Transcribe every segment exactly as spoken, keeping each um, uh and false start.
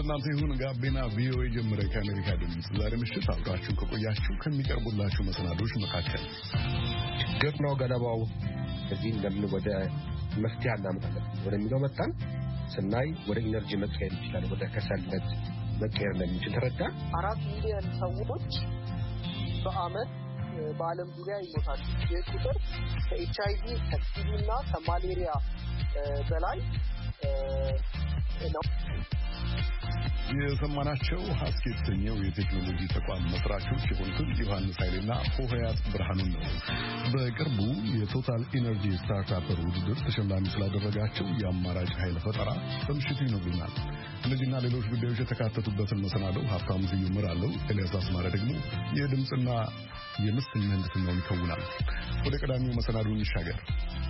ለእናንተ ይሁን ጋቢና ቪኦኤ ጀምረ ከአሜሪካ ድምፅ ዛሬ ምሽት አብራችሁ ከቆያችሁ ከሚቀርቡላችሁ መሰናዶች መካከል ችግር ነው ገለባው እዚህ እንደምን ወደ መፍትሄ እናመጣለን ወደሚለው መጣን ስናይ ወደ ኢነርጂ መቀየር ይችላል ወደ ከሰልነት መቀየር እንደሚችል ተረዳ አራት ሚሊዮን ሰዎች በአመት በዓለም ዙሪያ ይሞታሉ ይህ ቁጥር ከኤችአይቪ ከቲቢና ከማሌሪያ በላይ ነው የሰማናቸው ሀስኪ የተሰኘው የቴክኖሎጂ ተቋም መስራቾች የሆኑትን ዮሐንስ ኃይሌና ሆሄያት ብርሃኑን ነው። በቅርቡ የቶታል ኢነርጂ ስታርታፕ ውድድር ተሸላሚ ስላደረጋቸው የአማራጭ ኃይል ፈጠራ በምሽቱ ይነግሩናል። እነዚህና ሌሎች ጉዳዮች የተካተቱበትን መሰናዶው ሀብታሙ ስዩም እመራለሁ። ኤልያስ አስማረ ደግሞ የድምፅና የምስል ምህንድስናውን ይከውናል። ወደ ቀዳሚው መሰናዶ እንሻገር።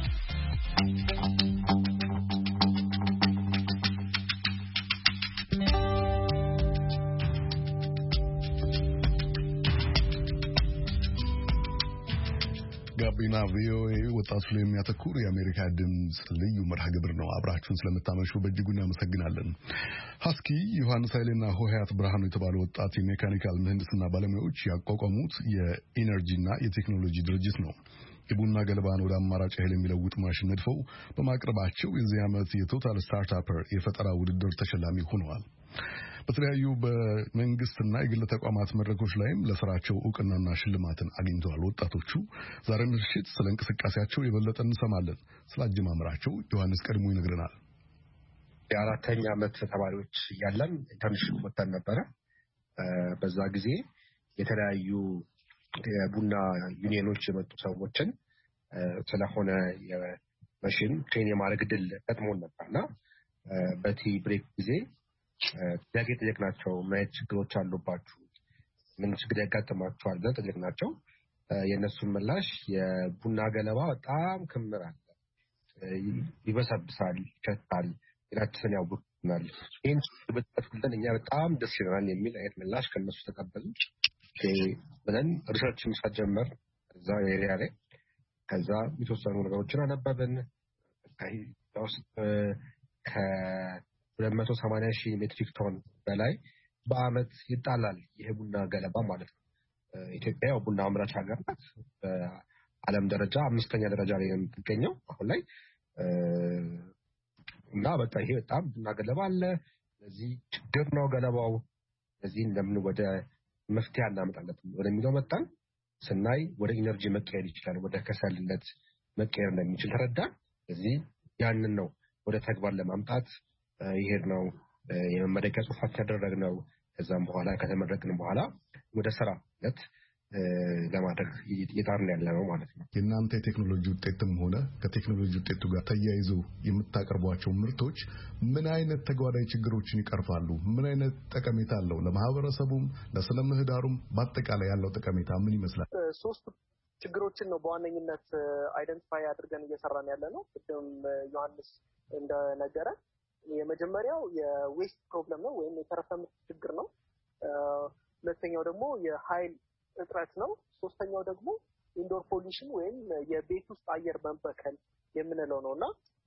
ጋቢና ቪኦኤ ወጣቱ ላይ የሚያተኩር የአሜሪካ ድምፅ ልዩ መርሃ ግብር ነው። አብራችሁን ስለምታመሹ በእጅጉ እናመሰግናለን። ሀስኪ ዮሐንስ ኃይሌና ሆሄያት ብርሃኑ የተባሉ ወጣት የሜካኒካል ምህንድስና ባለሙያዎች ያቋቋሙት የኢነርጂና የቴክኖሎጂ ድርጅት ነው። የቡና ገለባን ወደ አማራጭ ኃይል የሚለውጥ ማሽን ነድፈው በማቅረባቸው የዚህ ዓመት የቶታል ስታርታፐር የፈጠራ ውድድር ተሸላሚ ሆነዋል። በተለያዩ በመንግስትና የግል ተቋማት መድረኮች ላይም ለስራቸው ዕውቅናና ሽልማትን አግኝተዋል። ወጣቶቹ ዛሬ ምሽት ስለ እንቅስቃሴያቸው የበለጠ እንሰማለን። ስለ አጀማመራቸው ዮሐንስ ቀድሞ ይነግረናል። የአራተኛ ዓመት ተማሪዎች ያለን ኢንተርንሺፕ ወጥተን ነበረ። በዛ ጊዜ የተለያዩ የቡና ዩኒየኖች የመጡ ሰዎችን ስለሆነ የማሽን ትሬን የማድረግ ድል ገጥሞን ነበርና በቲ ብሬክ ጊዜ ጥያቄ ጠየቅናቸው። ምን ችግሮች አሉባችሁ? ምን ችግር ያጋጥማችኋል ብለን ጠየቅናቸው። የእነሱን ምላሽ የቡና ገለባ በጣም ክምር አለ፣ ይበሰብሳል፣ ይከታል፣ ጤናችንን ያውኩናል፣ ይህን ብትፈቱልን እኛ በጣም ደስ ይለናል የሚል አይነት ምላሽ ከእነሱ ተቀበልን ብለን ሪሰርች መስራት ጀመር እዛ ኤሪያ ላይ። ከዛ የተወሰኑ ነገሮችን አነበብን። ውስጥ ከሁለት መቶ ሰማንያ ሺህ ሜትሪክ ቶን በላይ በአመት ይጣላል ይሄ ቡና ገለባ ማለት ነው። ኢትዮጵያ ያው ቡና አምራች ሀገር ናት። በዓለም ደረጃ አምስተኛ ደረጃ ላይ ነው የምትገኘው አሁን ላይ። እና በቃ ይሄ በጣም ቡና ገለባ አለ፣ ስለዚህ ችግር ነው ገለባው፣ ስለዚህ እንደምን ወደ መፍትሄ እናመጣለን ወደሚለው መጣን ስናይ ወደ ኢነርጂ መቀየር ይችላል ወደ ከሰልነት መቀየር እንደሚችል ተረዳ። ስለዚህ ያንን ነው ወደ ተግባር ለማምጣት ይሄድ ነው የመመረቂያ ጽሑፋችን ያደረግነው። ከዛም በኋላ ከተመረቅን በኋላ ወደ ስራነት ለማድረግ እየጣርን ያለነው ማለት ነው። የእናንተ የቴክኖሎጂ ውጤትም ሆነ ከቴክኖሎጂ ውጤቱ ጋር ተያይዞ የምታቀርቧቸው ምርቶች ምን አይነት ተጓዳኝ ችግሮችን ይቀርፋሉ? ምን አይነት ጠቀሜታ አለው? ለማህበረሰቡም ለስነ ምህዳሩም በአጠቃላይ ያለው ጠቀሜታ ምን ይመስላል? ሶስት ችግሮችን ነው በዋነኝነት አይደንቲፋይ አድርገን እየሰራን ያለነው። ቅድም ዮሐንስ እንደነገረ የመጀመሪያው የዌስት ፕሮብለም ነው ወይም የተረፈ ምርት ችግር ነው። ሁለተኛው ደግሞ የኃይል እጥረት ነው። ሶስተኛው ደግሞ ኢንዶር ፖሊሽን ወይም የቤት ውስጥ አየር መበከል የምንለው ነውና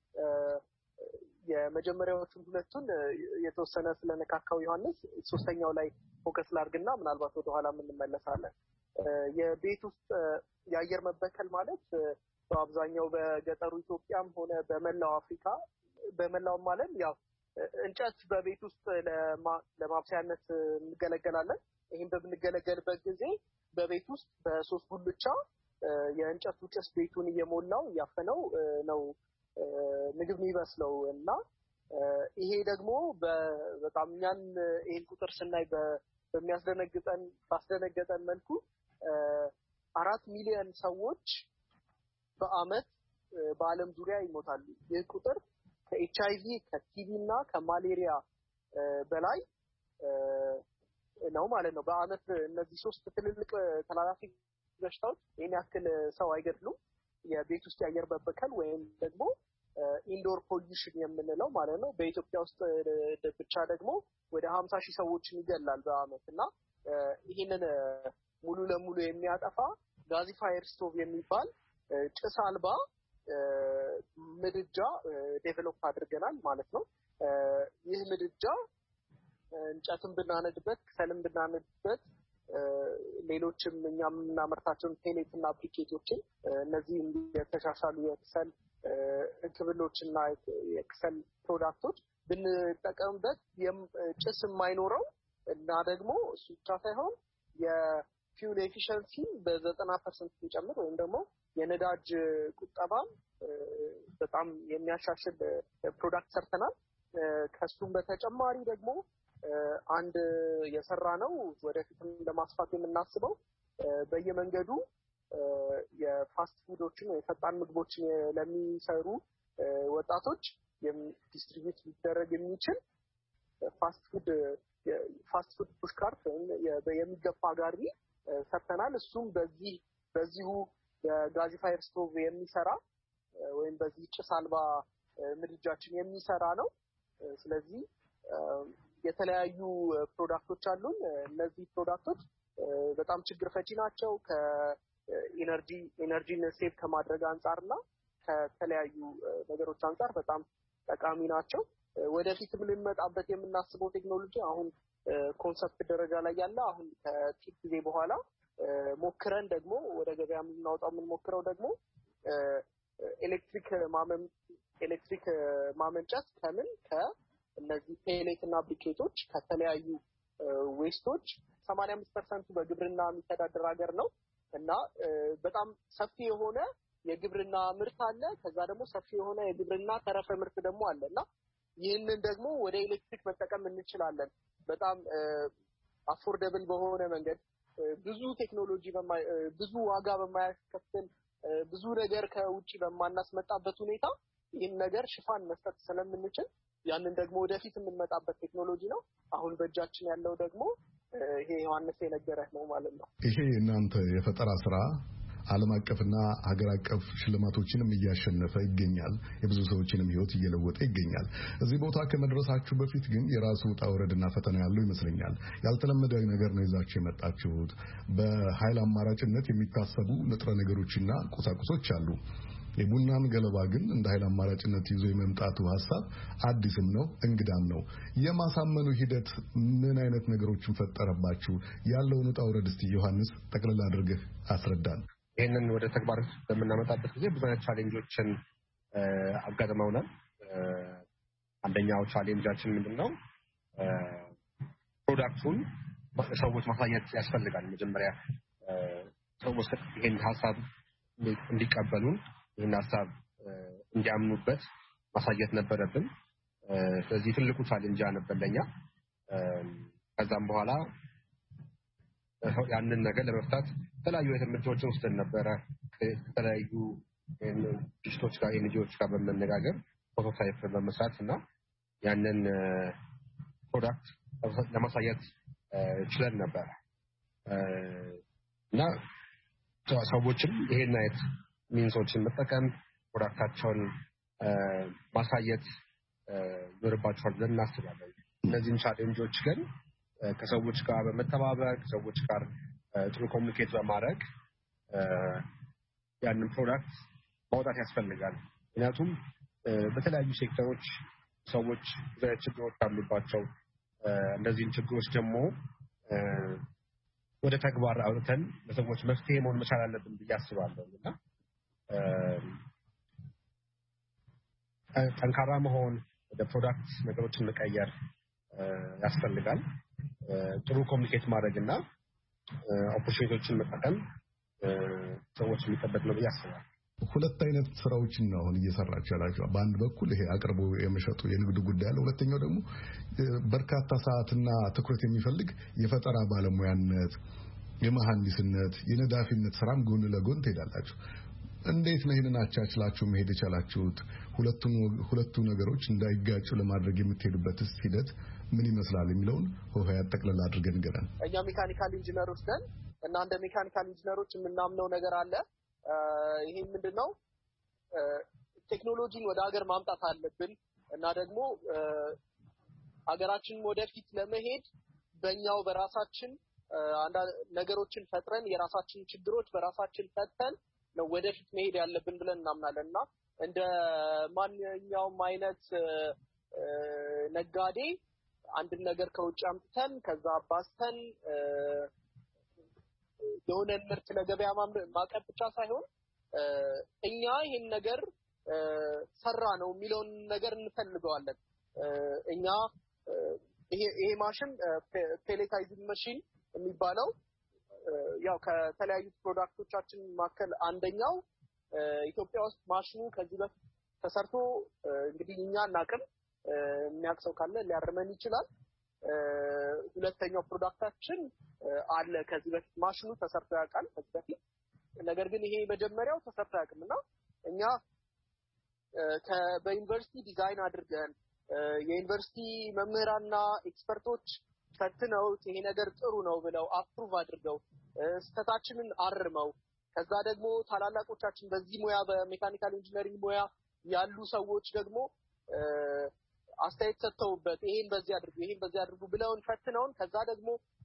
የመጀመሪያዎቹን ሁለቱን የተወሰነ ስለነካካው ዮሐንስ ሶስተኛው ላይ ፎከስ ላድርግና ምናልባት ወደ ኋላ እንመለሳለን። የቤት ውስጥ የአየር መበከል ማለት በአብዛኛው በገጠሩ ኢትዮጵያም ሆነ በመላው አፍሪካ በመላው ማለት ያው እንጨት በቤት ውስጥ ለማብሰያነት እንገለገላለን። ይሄን በምንገለገልበት ጊዜ በቤት ውስጥ በሶስት ጉልቻ የእንጨቱ ጭስ ቤቱን እየሞላው ያፈነው ነው ምግብ የሚበስለው እና ይሄ ደግሞ በጣም ኛን ይሄን ቁጥር ስናይ በሚያስደነግጠን ባስደነገጠን መልኩ አራት ሚሊዮን ሰዎች በአመት በዓለም ዙሪያ ይሞታሉ። ይህ ቁጥር ከኤችአይቪ ከቲቢና ከማሌሪያ በላይ ነው ማለት ነው። በአመት እነዚህ ሶስት ትልልቅ ተላላፊ በሽታዎች ይሄን ያክል ሰው አይገድሉም። የቤት ውስጥ የአየር መበከል ወይም ደግሞ ኢንዶር ፖሊሽን የምንለው ማለት ነው። በኢትዮጵያ ውስጥ ብቻ ደግሞ ወደ ሀምሳ ሺህ ሰዎችን ይገላል በአመት እና ይሄንን ሙሉ ለሙሉ የሚያጠፋ ጋዚፋየር ስቶቭ የሚባል ጭስ አልባ ምድጃ ዴቨሎፕ አድርገናል ማለት ነው። ይህ ምድጃ እንጨትን ብናነድበት ከሰልም ብናነድበት ሌሎችም እኛም እናመርታቸውን ፔሌትና ብሪኬቶችን እነዚህ የተሻሻሉ የክሰል ክብሎችና የክሰል ፕሮዳክቶች ብንጠቀምበት ጭስ የማይኖረው እና ደግሞ እሱ ብቻ ሳይሆን የፊውል ኤፊሺየንሲ በዘጠና ፐርሰንት የሚጨምር ወይም ደግሞ የነዳጅ ቁጠባም በጣም የሚያሻሽል ፕሮዳክት ሰርተናል። ከሱም በተጨማሪ ደግሞ አንድ የሰራ ነው ወደፊትም ለማስፋት የምናስበው በየመንገዱ የፋስት ፉዶችን የፈጣን ምግቦችን ለሚሰሩ ወጣቶች ዲስትሪቢዩት ሊደረግ የሚችል ፋስት ፉድ ፋስት ፉድ ፑሽ ካርት የሚገፋ ጋሪ ሰርተናል። እሱም በዚህ በዚሁ የጋዚፋየር ስቶቭ የሚሰራ ወይም በዚህ ጭስ አልባ ምድጃችን የሚሰራ ነው። ስለዚህ የተለያዩ ፕሮዳክቶች አሉን። እነዚህ ፕሮዳክቶች በጣም ችግር ፈቺ ናቸው። ከኢነርጂ ኢነርጂን ሴቭ ከማድረግ አንፃርና ከተለያዩ ነገሮች አንፃር በጣም ጠቃሚ ናቸው። ወደፊትም ልንመጣበት የምናስበው ቴክኖሎጂ አሁን ኮንሰፕት ደረጃ ላይ ያለ አሁን ከጥቂት ጊዜ በኋላ ሞክረን ደግሞ ወደ ገበያ የምናወጣው የምንሞክረው ደግሞ ኤሌክትሪክ ማመን ኤሌክትሪክ ማመንጨት ከምን ከእነዚህ ፔሌት እና ብሪኬቶች ከተለያዩ ዌስቶች ሰማንያ አምስት ፐርሰንት በግብርና የሚተዳደር ሀገር ነው እና በጣም ሰፊ የሆነ የግብርና ምርት አለ። ከዛ ደግሞ ሰፊ የሆነ የግብርና ተረፈ ምርት ደግሞ አለና ይህንን ደግሞ ወደ ኤሌክትሪክ መጠቀም እንችላለን። በጣም አፎርደብል በሆነ መንገድ ብዙ ቴክኖሎጂ በማይ ብዙ ዋጋ በማያስከፍል ብዙ ነገር ከውጪ በማናስመጣበት ሁኔታ ይህን ነገር ሽፋን መስጠት ስለምንችል ያንን ደግሞ ወደፊት የምንመጣበት ቴክኖሎጂ ነው። አሁን በእጃችን ያለው ደግሞ ይሄ ዮሐንስ የነገረህ ነው ማለት ነው። ይሄ እናንተ የፈጠራ ስራ ዓለም አቀፍና ሀገር አቀፍ ሽልማቶችንም እያሸነፈ ይገኛል። የብዙ ሰዎችንም ህይወት እየለወጠ ይገኛል። እዚህ ቦታ ከመድረሳችሁ በፊት ግን የራሱ ውጣ ውረድና ፈተና ያለው ይመስለኛል። ያልተለመደ ነገር ነው ይዛችሁ የመጣችሁት። በኃይል አማራጭነት የሚታሰቡ ንጥረ ነገሮችና ቁሳቁሶች አሉ። የቡናን ገለባ ግን እንደ ኃይል አማራጭነት ይዞ የመምጣቱ ሐሳብ አዲስም ነው እንግዳም ነው። የማሳመኑ ሂደት ምን አይነት ነገሮችን ፈጠረባችሁ? ያለውን ውጣ ውረድ እስቲ ዮሐንስ ጠቅልል አድርገህ አስረዳን። ይህንን ወደ ተግባር በምናመጣበት ጊዜ ብዙ አይነት ቻሌንጆችን አጋጥመውናል። አንደኛው ቻሌንጃችን ምንድነው? ፕሮዳክቱን ሰዎች ማሳየት ያስፈልጋል። መጀመሪያ ሰዎች ይሄን ሐሳብ እንዲቀበሉን ይሄን ሐሳብ እንዲያምኑበት ማሳየት ነበረብን። ስለዚህ ትልቁ ቻሌንጅ ነበር ለኛ። ከዛም በኋላ ያንን ነገር ለመፍታት የተለያዩ እርምጃዎችን ወስደን ነበረ። ከተለያዩ ድርጅቶች ጋር ኤንጂኦዎች ጋር በመነጋገር ፕሮቶታይፕ በመስራት እና ያንን ፕሮዳክት ለማሳየት ችለን ነበር እና ሰዎችም ይሄን አይነት ሚንሶችን መጠቀም ፕሮዳክታቸውን ማሳየት ይኖርባቸዋል ብለን እናስባለን። እነዚህን ቻሌንጆች ግን ከሰዎች ጋር በመተባበር ከሰዎች ጋር ጥሩ ኮሚኒኬት በማድረግ ያንን ፕሮዳክት ማውጣት ያስፈልጋል። ምክንያቱም በተለያዩ ሴክተሮች ሰዎች ችግሮች አሉባቸው። እነዚህን ችግሮች ደግሞ ወደ ተግባር አውጥተን ለሰዎች መፍትሄ መሆን መቻል አለብን ብዬ አስባለሁ እና ጠንካራ መሆን ወደ ፕሮዳክት ነገሮችን መቀየር ያስፈልጋል። ጥሩ ኮሚኒኬት ማድረግና ኦፖርቹኒቲዎችን መጠቀም ሰዎች የሚጠበቅ ነው ብዬ አስባለሁ። ሁለት አይነት ስራዎችን ነው አሁን እየሰራችሁ ያላችሁ። በአንድ በኩል ይሄ አቅርቦ የመሸጡ የንግድ ጉዳይ አለ። ሁለተኛው ደግሞ በርካታ ሰዓትና ትኩረት የሚፈልግ የፈጠራ ባለሙያነት፣ የመሐንዲስነት፣ የነዳፊነት ስራም ጎን ለጎን ትሄዳላችሁ። እንዴት ነው ይሄንን አቻችላችሁ መሄድ የቻላችሁት? ሁለቱን ሁለቱ ነገሮች እንዳይጋጩ ለማድረግ የምትሄዱበት ሂደት ምን ይመስላል የሚለውን ሆሄያት ጠቅለል አድርገን ገረን። እኛ ሜካኒካል ኢንጂነሮች ነን እና እንደ ሜካኒካል ኢንጂነሮች የምናምነው ነገር አለ። ይሄ ምንድነው? ቴክኖሎጂን ወደ ሀገር ማምጣት አለብን እና ደግሞ ሀገራችንን ወደፊት ለመሄድ በእኛው በራሳችን አንዳንድ ነገሮችን ፈጥረን የራሳችን ችግሮች በራሳችን ፈተን ነው ወደፊት መሄድ ያለብን ብለን እናምናለን እና እንደ ማንኛውም አይነት ነጋዴ አንድ ነገር ከውጭ አምጥተን ከዛ አባስተን የሆነ ምርት ለገበያ ማቅረብ ብቻ ሳይሆን እኛ ይሄን ነገር ሰራ ነው የሚለውን ነገር እንፈልገዋለን። እኛ ይሄ ይሄ ማሽን ፔሌታይዚንግ ማሽን የሚባለው ያው ከተለያዩ ፕሮዳክቶቻችን ማከል አንደኛው ኢትዮጵያ ውስጥ ማሽኑ ከዚህ በፊት ተሰርቶ እንግዲህ እኛ እናቅም የሚያክሰው ካለ ሊያርመን ይችላል። ሁለተኛው ፕሮዳክታችን አለ ከዚህ በፊት ማሽኑ ተሰርቶ ያውቃል ከዚህ በፊት ነገር ግን ይሄ መጀመሪያው ተሰርቶ ያውቅምና እኛ በዩኒቨርሲቲ ዲዛይን አድርገን የዩኒቨርሲቲ መምህራንና ኤክስፐርቶች ፈትነው ይሄ ነገር ጥሩ ነው ብለው አፕሩቭ አድርገው ስህተታችንን አርመው ከዛ ደግሞ ታላላቆቻችን በዚህ ሙያ በሜካኒካል ኢንጂነሪንግ ሙያ ያሉ ሰዎች ደግሞ አስተያየት ሰጥተውበት ይሄን በዚህ አድርጉ ይሄን በዚህ አድርጉ ብለውን ፈትነውን ከዛ ደግሞ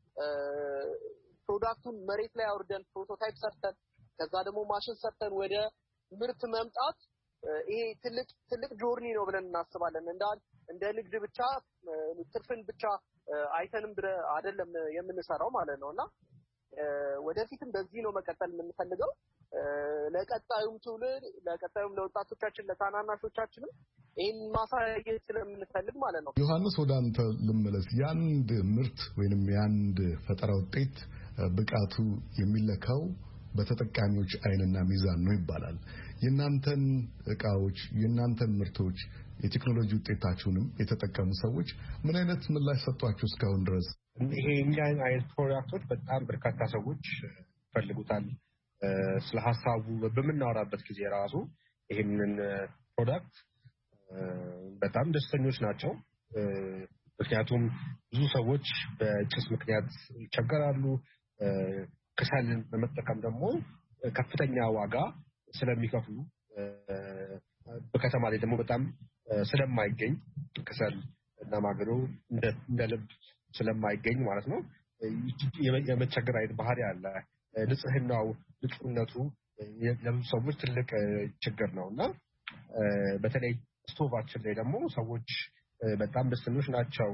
ፕሮዳክቱን መሬት ላይ አውርደን ፕሮቶታይፕ ሰርተን ከዛ ደግሞ ማሽን ሰርተን ወደ ምርት መምጣት ይሄ ትልቅ ትልቅ ጆርኒ ነው ብለን እናስባለን። እንደ እንደ ንግድ ብቻ ትርፍን ብቻ አይተንም አይደለም የምንሰራው ማለት ነውና ወደፊትም በዚህ ነው መቀጠል የምንፈልገው። ለቀጣዩም ትውልድ ለቀጣዩም ለወጣቶቻችን ለታናናሾቻችንም ይሄን ማሳየት ስለምንፈልግ ማለት ነው። ዮሐንስ ወደ አንተ ልመለስ። ያንድ ምርት ወይንም ያንድ ፈጠራ ውጤት ብቃቱ የሚለካው በተጠቃሚዎች አይንና ሚዛን ነው ይባላል። የናንተን እቃዎች የናንተን ምርቶች የቴክኖሎጂ ውጤታችሁንም የተጠቀሙ ሰዎች ምን አይነት ምላሽ ሰጧችሁ እስካሁን ድረስ? ይሄ እኛ አይነት ፕሮዳክቶች በጣም በርካታ ሰዎች ፈልጉታል። ስለ ሐሳቡ በምናወራበት ጊዜ ራሱ ይሄንን ፕሮዳክት በጣም ደስተኞች ናቸው። ምክንያቱም ብዙ ሰዎች በጭስ ምክንያት ይቸገራሉ። ከሰልን በመጠቀም ደግሞ ከፍተኛ ዋጋ ስለሚከፍሉ በከተማ ላይ ደግሞ በጣም ስለማይገኝ ከሰል እና ማገዶ እንደ ልብ ስለማይገኝ ማለት ነው የመቸገር አይነት ባህሪ አለ። ንጽህናው ንጹህነቱ ለብዙ ሰዎች ትልቅ ችግር ነውና በተለይ ስቶቫችን ላይ ደግሞ ሰዎች በጣም ደስተኞች ናቸው።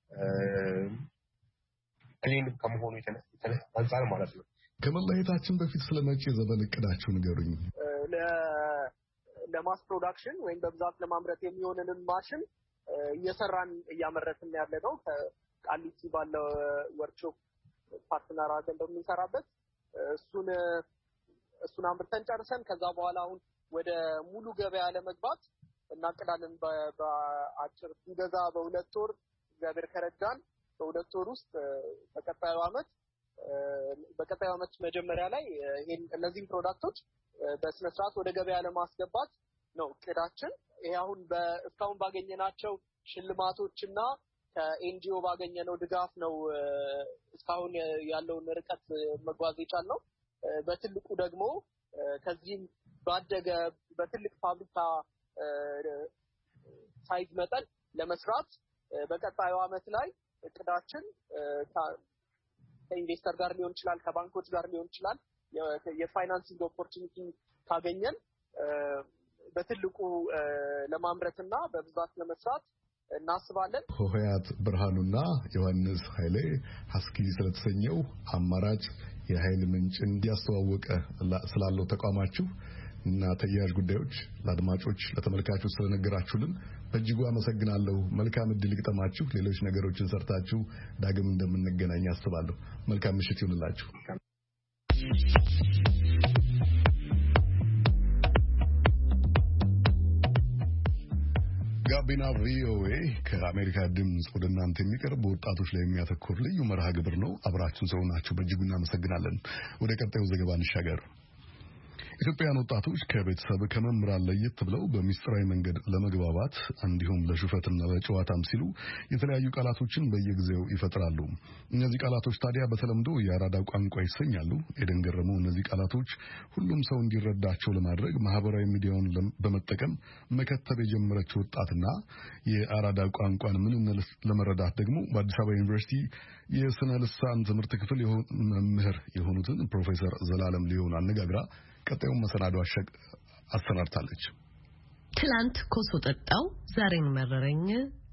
ክሊን ከመሆኑ አንፃር ማለት ነው። ከመለየታችን በፊት ስለመጪ ዘመን እቅዳችሁ ንገሩኝ። ለማስ ፕሮዳክሽን ወይም በብዛት ለማምረት የሚሆነንን ማሽን እየሰራን እያመረትን ያለ ነው። ከቃሊቲ ባለው ወርክሾፕ ፓርትነር አድርገን በምንሰራበት እሱን እሱን አምርተን ጨርሰን ከዛ በኋላ አሁን ወደ ሙሉ ገበያ ለመግባት እናቅዳለን። በአጭር ቢበዛ በሁለት ወር እግዚአብሔር ከረዳን በሁለት ወር ውስጥ በቀጣዩ አመት በቀጣዩ አመት መጀመሪያ ላይ ይሄን እነዚህን ፕሮዳክቶች በስነ ስርዓት ወደ ገበያ ለማስገባት ነው እቅዳችን። ይሄ አሁን በእስካሁን ባገኘናቸው ሽልማቶችና ከኤንጂኦ ባገኘነው ድጋፍ ነው እስካሁን ያለውን ርቀት መጓዝ የቻልነው። በትልቁ ደግሞ ከዚህም ባደገ በትልቅ ፋብሪካ ሳይዝ መጠን ለመስራት በቀጣዩ አመት ላይ እቅዳችን ከኢንቨስተር ጋር ሊሆን ይችላል ከባንኮች ጋር ሊሆን ይችላል የፋይናንሲንግ ኦፖርቹኒቲ ካገኘን በትልቁ ለማምረትና በብዛት ለመስራት እናስባለን። ሆሄያት ብርሃኑና ዮሐንስ ኃይሌ ሀስኪ ስለተሰኘው አማራጭ የኃይል ምንጭ እንዲያስተዋወቀ ስላለው ተቋማችሁ እና ተያያዥ ጉዳዮች ለአድማጮች ለተመልካቾች ስለነገራችሁልን በእጅጉ አመሰግናለሁ። መልካም እድል ይግጠማችሁ። ሌሎች ነገሮችን ሰርታችሁ ዳግም እንደምንገናኝ አስባለሁ። መልካም ምሽት ይሁንላችሁ። ጋቢና ቪኦኤ ከአሜሪካ ድምጽ ወደ እናንተ የሚቀርብ ወጣቶች ላይ የሚያተኩር ልዩ መርሃ ግብር ነው። አብራችሁን ስለሆናችሁ በእጅጉ እናመሰግናለን። ወደ ቀጣዩ ዘገባ እንሻገር። ኢትዮጵያውያን ወጣቶች ከቤተሰብ ከመምህራን ለየት ብለው በሚስጥራዊ መንገድ ለመግባባት እንዲሁም ለሹፈትና ለጨዋታም ሲሉ የተለያዩ ቃላቶችን በየጊዜው ይፈጥራሉ። እነዚህ ቃላቶች ታዲያ በተለምዶ የአራዳ ቋንቋ ይሰኛሉ። ኤደን ገረመው እነዚህ ቃላቶች ሁሉም ሰው እንዲረዳቸው ለማድረግ ማህበራዊ ሚዲያውን በመጠቀም መከተብ የጀመረችው ወጣትና የአራዳ ቋንቋን ምንነት ለመረዳት ደግሞ በአዲስ አበባ ዩኒቨርሲቲ የስነ ልሳን ትምህርት ክፍል መምህር የሆኑትን ፕሮፌሰር ዘላለም ሊሆን አነጋግራ ቀጣዩን መሰናዶ አሰናድታለች። ትላንት ኮሶ ጠጣው ዛሬን መረረኝ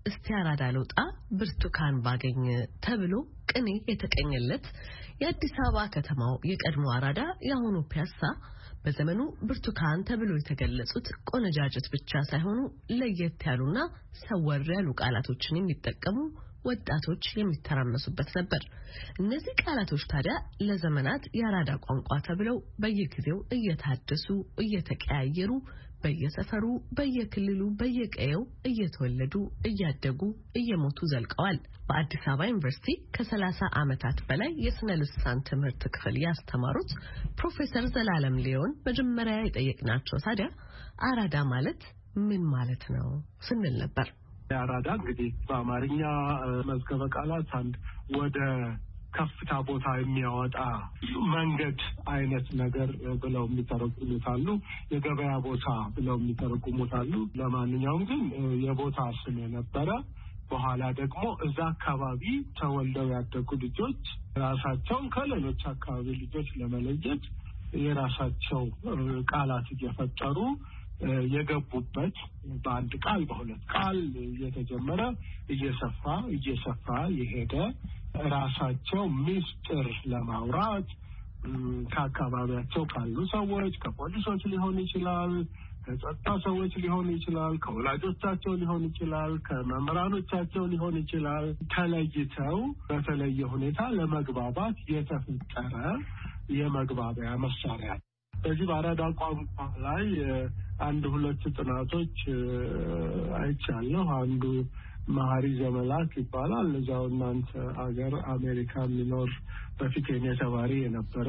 እስቲ አራዳ ልውጣ ብርቱካን ባገኝ ተብሎ ቅኔ የተቀኘለት የአዲስ አበባ ከተማው የቀድሞ አራዳ የአሁኑ ፒያሳ በዘመኑ ብርቱካን ተብሎ የተገለጹት ቆነጃጅት ብቻ ሳይሆኑ ለየት ያሉና ሰወር ያሉ ቃላቶችን የሚጠቀሙ ወጣቶች የሚተራመሱበት ነበር። እነዚህ ቃላቶች ታዲያ ለዘመናት የአራዳ ቋንቋ ተብለው በየጊዜው እየታደሱ እየተቀያየሩ በየሰፈሩ በየክልሉ በየቀየው እየተወለዱ እያደጉ እየሞቱ ዘልቀዋል። በአዲስ አበባ ዩኒቨርሲቲ ከሰላሳ ዓመታት በላይ የስነ ልሳን ትምህርት ክፍል ያስተማሩት ፕሮፌሰር ዘላለም ሊዮን መጀመሪያ የጠየቅናቸው ታዲያ አራዳ ማለት ምን ማለት ነው ስንል ነበር። አራዳ እንግዲህ በአማርኛ መዝገበ ቃላት አንድ ወደ ከፍታ ቦታ የሚያወጣ መንገድ አይነት ነገር ብለው የሚተረጉሙት አሉ። የገበያ ቦታ ብለው የሚተረጉሙት አሉ። ለማንኛውም ግን የቦታ ስም የነበረ በኋላ ደግሞ እዛ አካባቢ ተወልደው ያደጉ ልጆች ራሳቸውን ከሌሎች አካባቢ ልጆች ለመለየት የራሳቸው ቃላት እየፈጠሩ የገቡበት በአንድ ቃል በሁለት ቃል እየተጀመረ እየሰፋ እየሰፋ የሄደ ራሳቸው ሚስጥር ለማውራት ከአካባቢያቸው ካሉ ሰዎች ከፖሊሶች ሊሆን ይችላል፣ ከጸጥታ ሰዎች ሊሆን ይችላል፣ ከወላጆቻቸው ሊሆን ይችላል፣ ከመምህራኖቻቸው ሊሆን ይችላል ተለይተው በተለየ ሁኔታ ለመግባባት የተፈጠረ የመግባቢያ መሳሪያ። በዚህ በአራዳ ቋንቋ ላይ አንድ ሁለት ጥናቶች አይቻለሁ። አንዱ መሐሪ ዘመላክ ይባላል። እዛው እናንተ ሀገር አሜሪካ የሚኖር በፊት የኔ ተማሪ የነበረ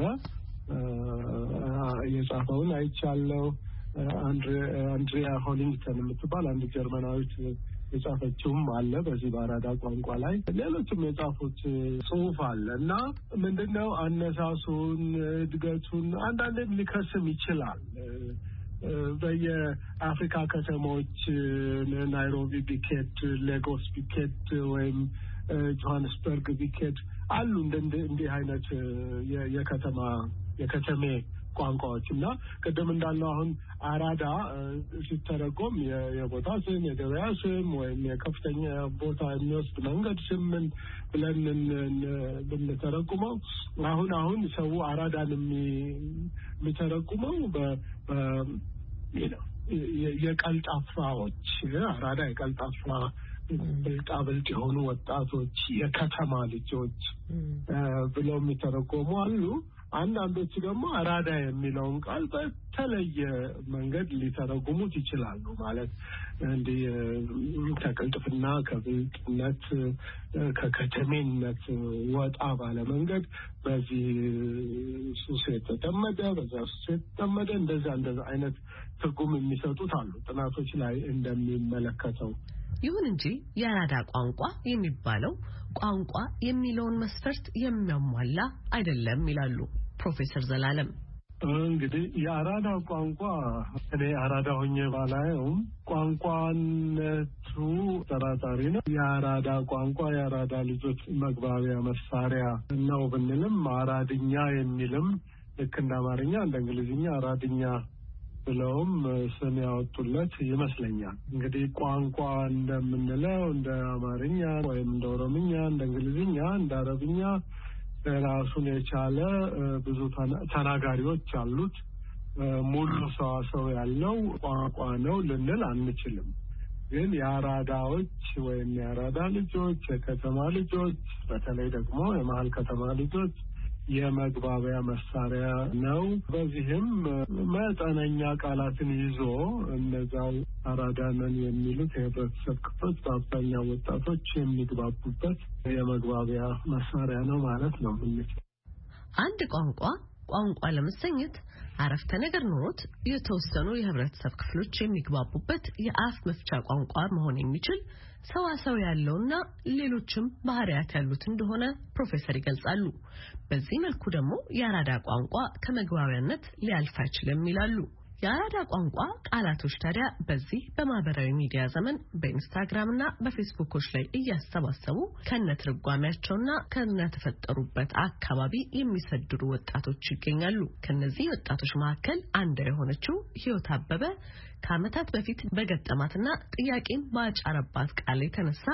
የጻፈውን አይቻለሁ። አንድሪያ ሆሊንግተን የምትባል አንድ ጀርመናዊት የጻፈችውም አለ በዚህ በአራዳ ቋንቋ ላይ። ሌሎችም የጻፉት ጽሑፍ አለ እና ምንድነው አነሳሱን እድገቱን አንዳንዴም ሊከስም ይችላል። በየአፍሪካ ከተሞች ናይሮቢ ቢኬድ፣ ሌጎስ ቢኬድ ወይም ጆሃንስበርግ ቢኬድ አሉ እንዲህ አይነት የከተማ የከተሜ ቋንቋዎች እና ቀደም እንዳለው አሁን አራዳ ሲተረጎም የቦታ ስም የገበያ ስም ወይም የከፍተኛ ቦታ የሚወስድ መንገድ ስም ብለን ብንተረጉመው አሁን አሁን ሰው አራዳን የሚተረጉመው በ የቀልጣፋዎች አራዳ የቀልጣፋ ብልጣብልጥ የሆኑ ወጣቶች የከተማ ልጆች ብለው የሚተረጎሙ አሉ። አንዳንዶቹ ደግሞ አራዳ የሚለውን ቃል በተለየ መንገድ ሊተረጉሙት ይችላሉ። ማለት እንደ ከቅልጥፍና ከብልጥነት ከከተሜነት ወጣ ባለ መንገድ በዚህ ሱስ የተጠመደ በዛ ሱስ የተጠመደ እንደዛ እንደዛ አይነት ትርጉም የሚሰጡት አሉ ጥናቶች ላይ እንደሚመለከተው። ይሁን እንጂ የአራዳ ቋንቋ የሚባለው ቋንቋ የሚለውን መስፈርት የሚያሟላ አይደለም ይላሉ ፕሮፌሰር ዘላለም። እንግዲህ የአራዳ ቋንቋ እኔ አራዳ ሆኜ ባላየውም ቋንቋነቱ ጠራጣሪ ነው። የአራዳ ቋንቋ የአራዳ ልጆች መግባቢያ መሳሪያ ነው ብንልም አራድኛ የሚልም ልክ እንደ አማርኛ እንደ እንግሊዝኛ አራድኛ ብለውም ስም ያወጡለት ይመስለኛል። እንግዲህ ቋንቋ እንደምንለው እንደ አማርኛ ወይም እንደ ኦሮምኛ እንደ እንግሊዝኛ እንደ አረብኛ ራሱን የቻለ ብዙ ተናጋሪዎች አሉት። ሙሉ ሰዋሰው ያለው ቋንቋ ነው ልንል አንችልም። ግን የአራዳዎች ወይም የአራዳ ልጆች የከተማ ልጆች በተለይ ደግሞ የመሀል ከተማ ልጆች የመግባቢያ መሳሪያ ነው። በዚህም መጠነኛ ቃላትን ይዞ እነዛው አራዳነን የሚሉት የህብረተሰብ ክፍሎች በአብዛኛው ወጣቶች የሚግባቡበት የመግባቢያ መሳሪያ ነው ማለት ነው። አንድ ቋንቋ ቋንቋ ለመሰኘት አረፍተ ነገር ኖሮት የተወሰኑ የህብረተሰብ ክፍሎች የሚግባቡበት የአፍ መፍቻ ቋንቋ መሆን የሚችል ሰዋሰው ያለውና ሌሎችም ባህሪያት ያሉት እንደሆነ ፕሮፌሰር ይገልጻሉ። በዚህ መልኩ ደግሞ የአራዳ ቋንቋ ከመግባቢያነት ሊያልፍ አይችልም ይላሉ። የአራዳ ቋንቋ ቃላቶች ታዲያ በዚህ በማህበራዊ ሚዲያ ዘመን በኢንስታግራም እና በፌስቡኮች ላይ እያሰባሰቡ ከነትርጓሜያቸውና ከነተፈጠሩበት አካባቢ የሚሰድሩ ወጣቶች ይገኛሉ። ከነዚህ ወጣቶች መካከል አንዷ የሆነችው ህይወት አበበ ከዓመታት በፊት በገጠማትና ጥያቄን ባጫረባት ቃል የተነሳ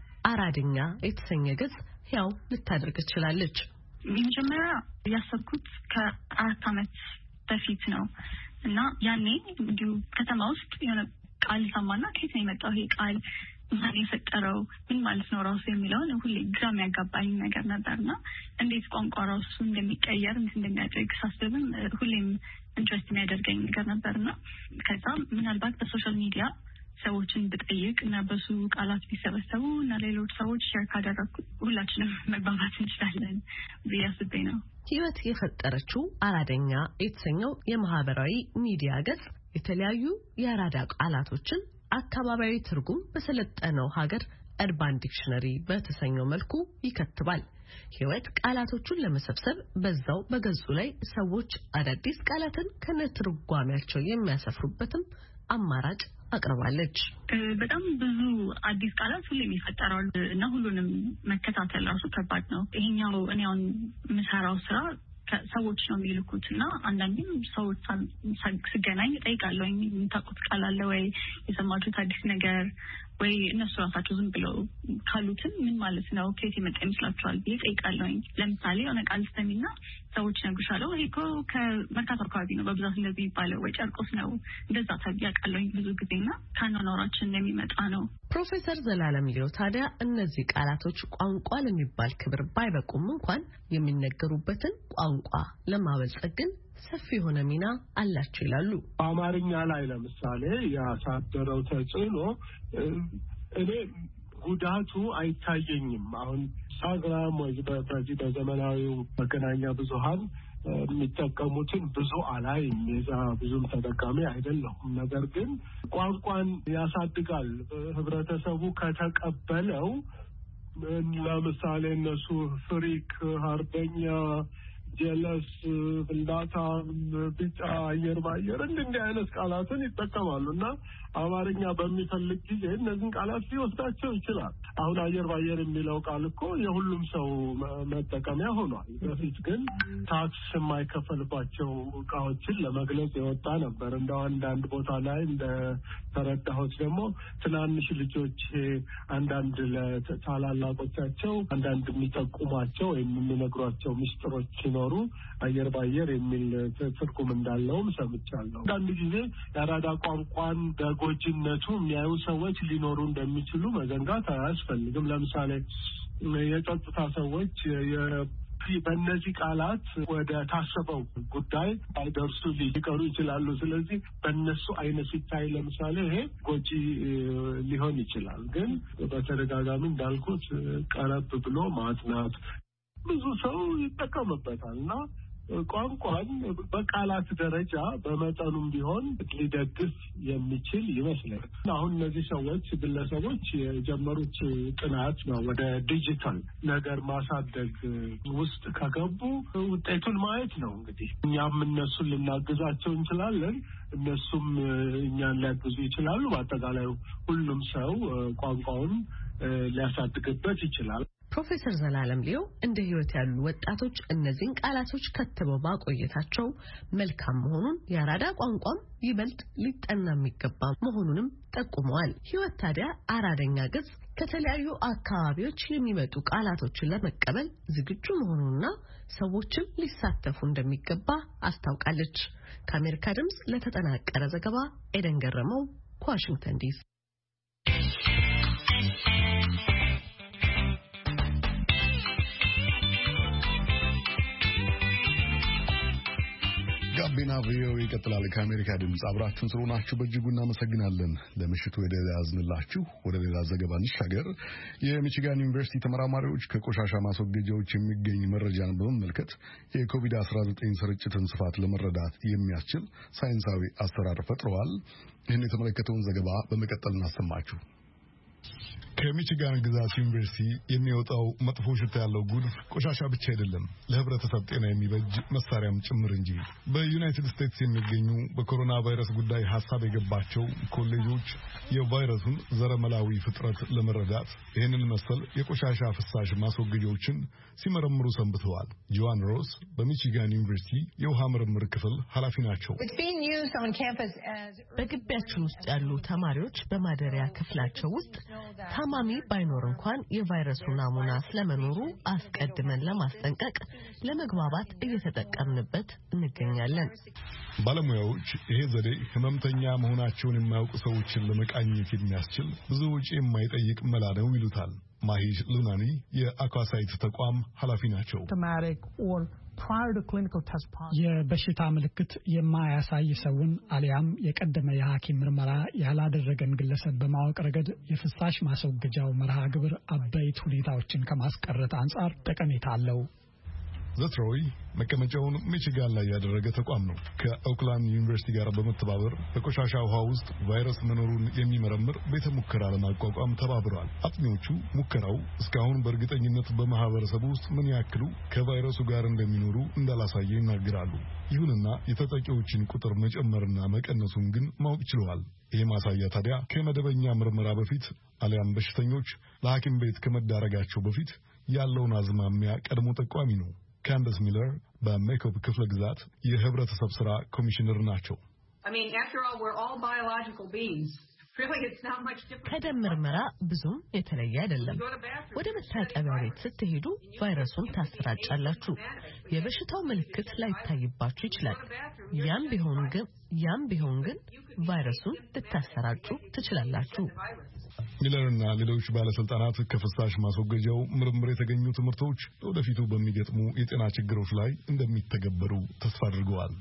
አራድኛ የተሰኘ ገጽ ያው ልታደርግ ትችላለች። መጀመሪያ ያሰብኩት ከአራት ዓመት በፊት ነው እና ያኔ እንዲሁ ከተማ ውስጥ የሆነ ቃል ሰማና ከየት ነው የመጣው ይሄ ቃል ማን የፈጠረው ምን ማለት ነው ራሱ የሚለውን ሁሌ ግራም ያጋባኝ ነገር ነበርና እንዴት ቋንቋ ራሱ እንደሚቀየር ምን እንደሚያደርግ ሳስብም ሁሌም ኢንትረስት የሚያደርገኝ ነገር ነበርና ከዛ ምናልባት በሶሻል ሚዲያ ሰዎችን ብጠይቅ እና በሱ ቃላት ቢሰበሰቡ እና ሌሎች ሰዎች ሼር ካደረጉ ሁላችንም መግባባት እንችላለን ብዬ አስቤ ነው። ህይወት የፈጠረችው አራደኛ የተሰኘው የማህበራዊ ሚዲያ ገጽ የተለያዩ የአራዳ ቃላቶችን አካባቢያዊ ትርጉም በሰለጠነው ሀገር አርባን ዲክሽነሪ በተሰኘው መልኩ ይከትባል። ህይወት ቃላቶቹን ለመሰብሰብ በዛው በገጹ ላይ ሰዎች አዳዲስ ቃላትን ከነትርጓሜያቸው የሚያሰፍሩበትም አማራጭ አቅርባለች። በጣም ብዙ አዲስ ቃላት ሁሌም ይፈጠራሉ እና ሁሉንም መከታተል ራሱ ከባድ ነው። ይሄኛው እኔ አሁን የምሰራው ስራ ሰዎች ነው የሚልኩት እና አንዳንዴም ሰዎች ስገናኝ እጠይቃለሁ የምታውቁት ቃል አለ ወይ የሰማችሁት አዲስ ነገር ወይ እነሱ ራሳቸው ዝም ብለው ካሉትም ምን ማለት ነው ከየት የመጣ ይመስላችኋል ብዬ እጠይቃለሁኝ። ለምሳሌ የሆነ ቃል ስተሚና ሰዎች ነግሩሻለሁ ይሄ እኮ ከመርካቶ አካባቢ ነው በብዛት እንደዚህ የሚባለው ወይ ጨርቆስ ነው እንደዛ ተብዬ አውቃለሁኝ ብዙ ጊዜና ከአኗኗራችን የሚመጣ ነው። ፕሮፌሰር ዘላለም ሊዮ ታዲያ እነዚህ ቃላቶች ቋንቋ ለሚባል ክብር ባይበቁም እንኳን የሚነገሩበትን ቋንቋ ለማበልጸግ ግን ሰፊ የሆነ ሚና አላቸው ይላሉ። አማርኛ ላይ ለምሳሌ ያሳደረው ተጽዕኖ እኔ ጉዳቱ አይታየኝም። አሁን ኢንስታግራም ወይ በዚህ በዘመናዊው መገናኛ ብዙሃን የሚጠቀሙትን ብዙ አላይም፣ የዛ ብዙም ተጠቃሚ አይደለሁም። ነገር ግን ቋንቋን ያሳድጋል ህብረተሰቡ ከተቀበለው። ለምሳሌ እነሱ ፍሪክ፣ አርበኛ፣ ጀለስ፣ ፍንዳታ፣ ቢጫ፣ አየር ባየር እንዲህ አይነት ቃላትን ይጠቀማሉ እና አማርኛ በሚፈልግ ጊዜ እነዚህን ቃላት ሊወስዳቸው ይችላል። አሁን አየር ባየር የሚለው ቃል እኮ የሁሉም ሰው መጠቀሚያ ሆኗል። በፊት ግን ታክስ የማይከፈልባቸው እቃዎችን ለመግለጽ የወጣ ነበር። እንደው አንዳንድ ቦታ ላይ እንደ ተረዳሁት ደግሞ ትናንሽ ልጆች አንዳንድ ለታላላቆቻቸው አንዳንድ የሚጠቁሟቸው ወይም የሚነግሯቸው ምስጢሮች ሲኖሩ አየር ባየር የሚል ትርጉም እንዳለውም ሰምቻለሁ። አንዳንድ ጊዜ የአራዳ ቋንቋን በጎጅነቱ የሚያዩ ሰዎች ሊኖሩ እንደሚችሉ መዘንጋት አያስፈልግም። ለምሳሌ የጸጥታ ሰዎች በእነዚህ ቃላት ወደ ታሰበው ጉዳይ አይደርሱ ሊቀሩ ይችላሉ። ስለዚህ በእነሱ አይነት ሲታይ ለምሳሌ ይሄ ጎጂ ሊሆን ይችላል። ግን በተደጋጋሚ እንዳልኩት ቀረብ ብሎ ማጥናት ብዙ ሰው ይጠቀምበታል እና ቋንቋን በቃላት ደረጃ በመጠኑም ቢሆን ሊደግፍ የሚችል ይመስላል። አሁን እነዚህ ሰዎች ግለሰቦች የጀመሩት ጥናት ነው ወደ ዲጂታል ነገር ማሳደግ ውስጥ ከገቡ ውጤቱን ማየት ነው። እንግዲህ እኛም እነሱን ልናግዛቸው እንችላለን፣ እነሱም እኛን ሊያግዙ ይችላሉ። በአጠቃላይ ሁሉም ሰው ቋንቋውን ሊያሳድግበት ይችላል። ፕሮፌሰር ዘላለም ሊዮ እንደ ህይወት ያሉ ወጣቶች እነዚህን ቃላቶች ከትበው ማቆየታቸው መልካም መሆኑን የአራዳ ቋንቋም ይበልጥ ሊጠና የሚገባ መሆኑንም ጠቁመዋል። ህይወት ታዲያ አራደኛ ገጽ ከተለያዩ አካባቢዎች የሚመጡ ቃላቶችን ለመቀበል ዝግጁ መሆኑንና ሰዎችም ሊሳተፉ እንደሚገባ አስታውቃለች። ከአሜሪካ ድምጽ ለተጠናቀረ ዘገባ ኤደን ገረመው ከዋሽንግተን ዲሲ። ጋቢና ቪኦኤ ይቀጥላል። ከአሜሪካ ድምጽ አብራችሁን ስለሆናችሁ በእጅጉ እናመሰግናለን። ለምሽቱ ወደ ያዝንላችሁ ወደ ሌላ ዘገባ እንሻገር። የሚቺጋን ዩኒቨርሲቲ ተመራማሪዎች ከቆሻሻ ማስወገጃዎች የሚገኝ መረጃን በመመልከት የኮቪድ አስራ ዘጠኝ ስርጭትን ስፋት ለመረዳት የሚያስችል ሳይንሳዊ አሰራር ፈጥረዋል። ይህን የተመለከተውን ዘገባ በመቀጠል እናሰማችሁ። ከሚቺጋን ግዛት ዩኒቨርሲቲ የሚወጣው መጥፎ ሽታ ያለው ጉድፍ ቆሻሻ ብቻ አይደለም፣ ለህብረተሰብ ጤና የሚበጅ መሳሪያም ጭምር እንጂ። በዩናይትድ ስቴትስ የሚገኙ በኮሮና ቫይረስ ጉዳይ ሐሳብ የገባቸው ኮሌጆች የቫይረሱን ዘረመላዊ ፍጥረት ለመረዳት ይህንን መሰል የቆሻሻ ፍሳሽ ማስወገጃዎችን ሲመረምሩ ሰንብተዋል። ጆዋን ሮስ በሚቺጋን ዩኒቨርሲቲ የውሃ ምርምር ክፍል ኃላፊ ናቸው። በግቢያችን ውስጥ ያሉ ተማሪዎች በማደሪያ ክፍላቸው ውስጥ ታማሚ ባይኖር እንኳን የቫይረሱ ናሙና ስለመኖሩ አስቀድመን ለማስጠንቀቅ ለመግባባት እየተጠቀምንበት እንገኛለን። ባለሙያዎች ይሄ ዘዴ ህመምተኛ መሆናቸውን የማያውቁ ሰዎችን ለመቃኘት የሚያስችል ብዙ ወጪ የማይጠይቅ መላ ነው ይሉታል። ማሂሽ ሉናኒ የአኳሳይት ተቋም ኃላፊ ናቸው። የበሽታ ምልክት የማያሳይ ሰውን አሊያም የቀደመ የሐኪም ምርመራ ያላደረገን ግለሰብ በማወቅ ረገድ የፍሳሽ ማስወገጃው መርሃ ግብር አበይት ሁኔታዎችን ከማስቀረት አንጻር ጠቀሜታ አለው። ዘትሮይ መቀመጫውን ሚቺጋን ላይ ያደረገ ተቋም ነው። ከኦክላንድ ዩኒቨርሲቲ ጋር በመተባበር በቆሻሻ ውሃ ውስጥ ቫይረስ መኖሩን የሚመረምር ቤተ ሙከራ ለማቋቋም ተባብረዋል። አጥኚዎቹ ሙከራው እስካሁን በእርግጠኝነት በማህበረሰቡ ውስጥ ምን ያክሉ ከቫይረሱ ጋር እንደሚኖሩ እንዳላሳየ ይናገራሉ። ይሁንና የተጠቂዎችን ቁጥር መጨመርና መቀነሱን ግን ማወቅ ችለዋል። ይህ ማሳያ ታዲያ ከመደበኛ ምርመራ በፊት አሊያም በሽተኞች ለሐኪም ቤት ከመዳረጋቸው በፊት ያለውን አዝማሚያ ቀድሞ ጠቋሚ ነው። ካንደስ ሚለር በሜኮፕ ክፍለ ግዛት የህብረተሰብ ስራ ኮሚሽነር ናቸው። ከደም ምርመራ ብዙም የተለየ አይደለም። ወደ መታጠቢያ ቤት ስትሄዱ ቫይረሱን ታሰራጫላችሁ። የበሽታው ምልክት ላይታይባችሁ ይችላል። ያም ቢሆን ግን ያም ቢሆን ግን ቫይረሱን ልታሰራጩ ትችላላችሁ። ሚለርና ሌሎች ባለስልጣናት ከፍሳሽ ማስወገጃው ምርምር የተገኙ ትምህርቶች ወደፊቱ በሚገጥሙ የጤና ችግሮች ላይ እንደሚተገበሩ ተስፋ አድርገዋል።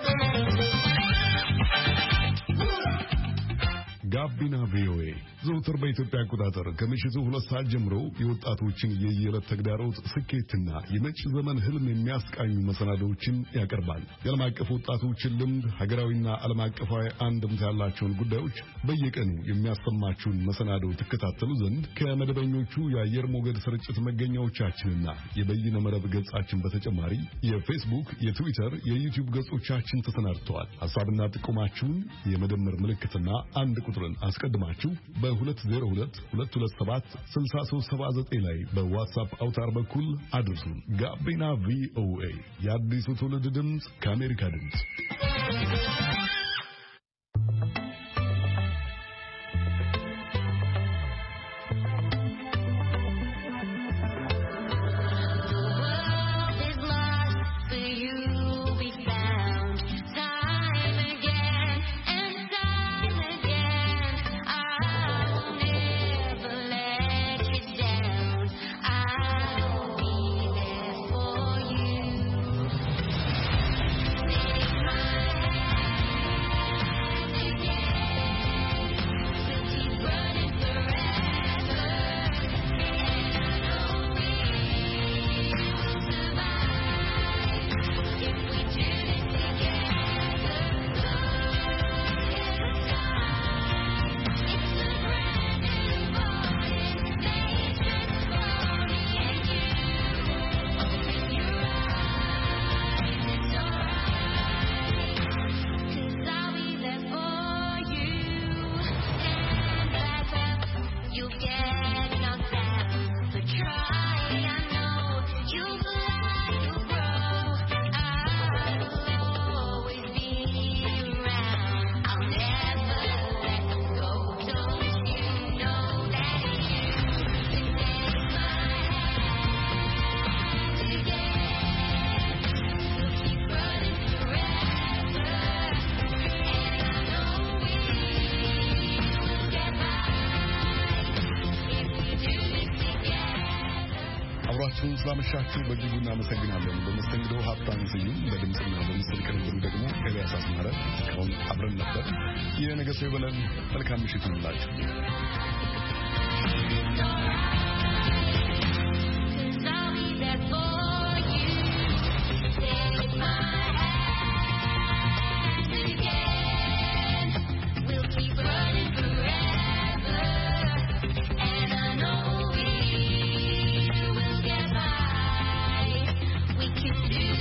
ጋቢና ቪኦኤ ዘውትር በኢትዮጵያ አቆጣጠር ከምሽቱ ሁለት ሰዓት ጀምሮ የወጣቶችን የየዕለት ተግዳሮት ስኬትና የመጪ ዘመን ህልም የሚያስቃኙ መሰናዶዎችን ያቀርባል። የዓለም አቀፍ ወጣቶችን ልምድ፣ ሀገራዊና ዓለም አቀፋዊ አንድምታ ያላቸውን ጉዳዮች በየቀኑ የሚያሰማችሁን መሰናዶ ትከታተሉ ዘንድ ከመደበኞቹ የአየር ሞገድ ስርጭት መገኛዎቻችንና የበይነ መረብ ገጻችን በተጨማሪ የፌስቡክ፣ የትዊተር፣ የዩቲዩብ ገጾቻችን ተሰናድተዋል። ሐሳብና ጥቆማችሁን የመደመር ምልክትና አንድ ቁጥርን አስቀድማችሁ በሁለት ዜሮ ሁለት ሁለት ሁለት ሰባት ስልሳ ሦስት ሰባ ዘጠኝ ላይ በዋትስአፕ አውታር በኩል አድርሱን። ጋቢና ቪኦኤ የአዲሱ ትውልድ ድምፅ ከአሜሪካ ድምፅ። አብራችሁን ስላመሻችሁ በእጅጉ እናመሰግናለን። በመስተንግዶ ሀብታም ስዩም፣ በድምፅና በምስል ቅንብሩ ደግሞ ኤልያስ አስማረ። እስካሁን አብረን ነበር። የነገ ሰው ይበለን። መልካም ምሽት ይሁንላችሁ።